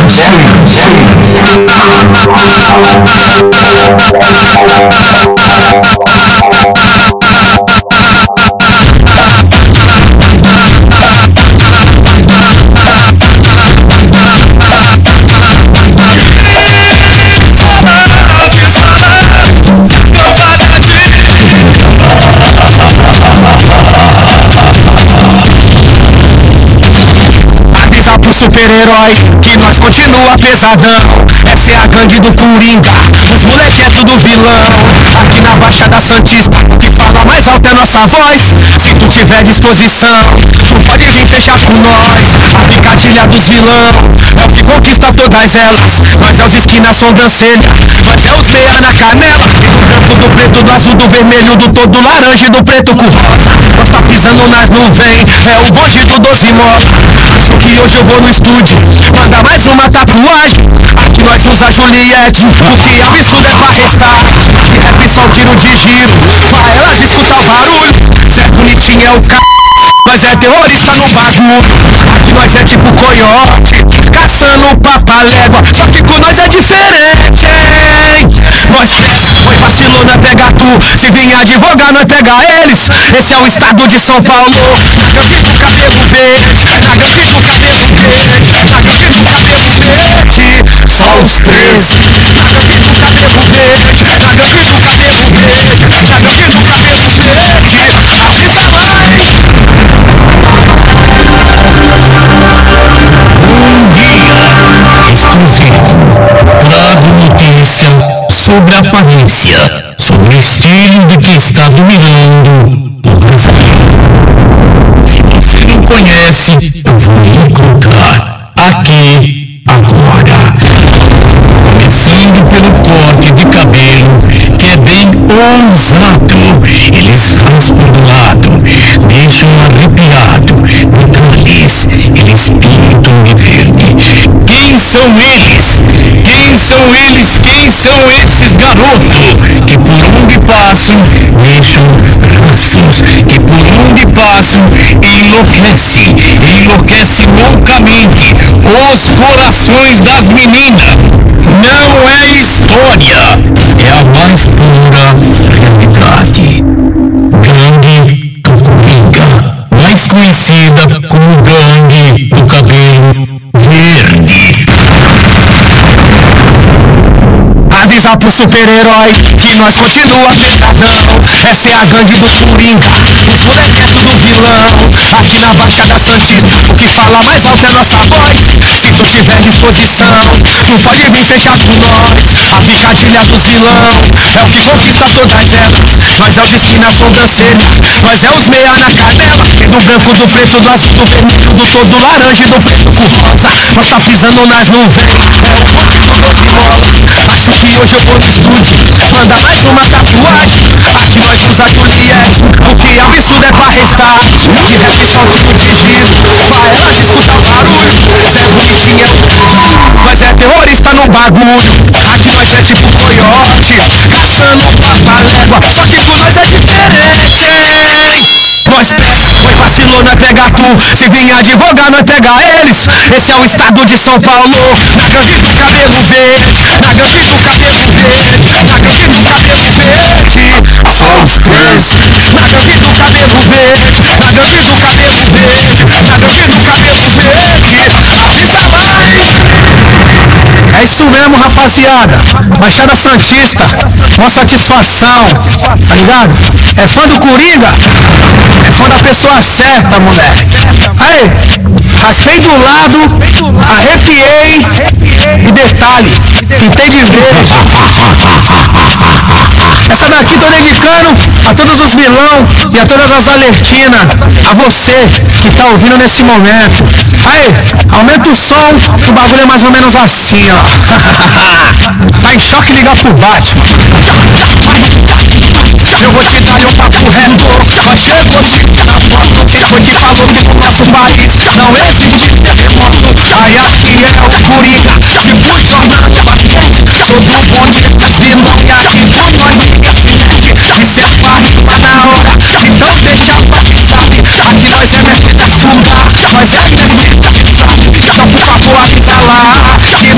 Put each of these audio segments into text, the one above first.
Sim, sim. Avisa pro super-herói que nós continua pesadão. Essa é a gangue do Coringa, os moleque é tudo vilão. Aqui na Baixada Santista, quem fala mais alto é nossa voz. Se tu tiver disposição, tu pode vir fechar com nós. A picadilha dos vilão, top conquista todas elas. Nós é os esquinas sobrancelha, nós é os meia na canela. Do branco, do preto, do azul, do vermelho, do cor do laranja e do preto com rosa. Nós tá pisando nas nuvens, é o bonde do 12 mola. Acho que hoje eu vou no estúdio, manda mais uma tatuagem. Aqui nós usa Juliette, o que é absurdo é pra restar. De rap só um tiro de giro, pra elas escutar barulho. Cê é bonitinho, é o cara. Nós é terrorista no bagulho. Aqui nós é tipo coiote, caçando papalégua. Só que com nós é diferente, hein? Nós foi vacilona, pega tu. Se vir advogar, nós pega eles. Esse é o estado de São Paulo. Na gangue do cabelo verde, na gangue do cabelo verde, na gangue do cabelo verde. Só os três. Na gangue do cabelo verde, na gangue do cabelo verde, na gangue do cabelo verde. Avisa mais. Exclusivo. Trago notícia sobre a aparência, sobre o estilo de quem está dominando o Brasil. Se você não conhece, eu vou lhe encontrar aqui agora. Começando pelo corte de cabelo, que é bem ousado. Eles raspam do lado, deixam arrepiado. Detalhes, eles pintam de verde. Quem são eles? Quem são eles? Quem são esses garotos? Que por onde passam, deixam rastros. Que por onde passam, enlouquecem loucamente os corações das meninas. Não é história, é a mais pura realidade. Gangue do Coringa, mais conhecida como Gangue do Cabelo Verde. Avisa pro super-herói que nós continua pesadão. Essa é a gangue do Coringa, os moleque é tudo vilão. Aqui na Baixada Santista, quem fala mais alto é nossa voz. Se tu tiver disposição, tu pode vir fechar com nós. A picadilha dos vilão, é o que conquista todas elas. Nós é os esquinas sobrancelha, nós é os meia na canela. Do branco, do preto, do azul, do vermelho, do cor do laranja e do preto com rosa. Nós tá pisando nas nuvens, é o bonde do 12 mola. Acho que hoje eu vou no estúdio, manda mais uma tatuagem. Aqui nós usa Juliette, o que é absurdo é pra restar. De rap só tiro de giro, pra elas escutar barulho. Cê é bonitinho, é o cara. Nós é terrorista no bagulho. Aqui nós é tipo coiote, caçando papalégua. Só que com nós é diferente, hein? Nós foi vacilona, pega tu. Se vir advogar, nós pega eles. Esse é o estado de São Paulo. Na gangue do cabelo verde, na gangue do cabelo verde, na gangue do cabelo verde. Só os três. Na gangue do cabelo verde, na gangue do cabelo verde, na gangue do cabelo verde. Avisa mais. É isso mesmo, rapaziada. Baixada Santista, uma satisfação, tá ligado? É fã do Coringa? É fã da pessoa certa, moleque. Aí, raspei do lado, arrepiei. E detalhe, pintei de verde. Essa daqui tá dedicando a todos os vilão e a todas as alertinas. A você que tá ouvindo nesse momento. Aí, aumenta o som, que o bagulho é mais ou menos assim, ó. Tá em choque, liga pro Batman. Eu vou te dar um papo reto. Nós chegou chegando. Dia muito calor no nosso país. Não existe derrota. Ai, aqui é o Coringa. Então toma bastante. Sobre a ponte das vilões. Então nós liga frente. E se aparecer na hora, então deixa pra avisar. Aqui nós é mestre das cundas. Nós é a gangue do Coringa. Então por favor avisa lá.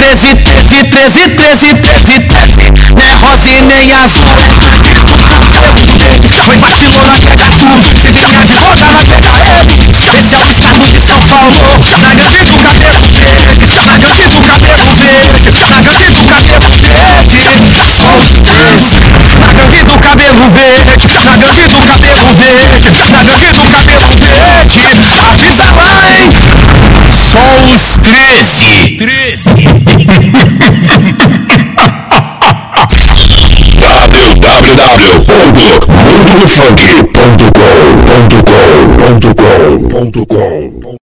13, nem rosa e nem azul. Foi na cintura que é tatu, chega de roda na pegada. Especialista em São Paulo, na gangue do cabelo verde, na gangue do cabelo verde, na gangue do cabelo verde. São os 13, na gangue do cabelo verde, na gangue do cabelo verde, na gangue do cabelo verde. Avisa lá, hein? São os 13. www.mundofunk.com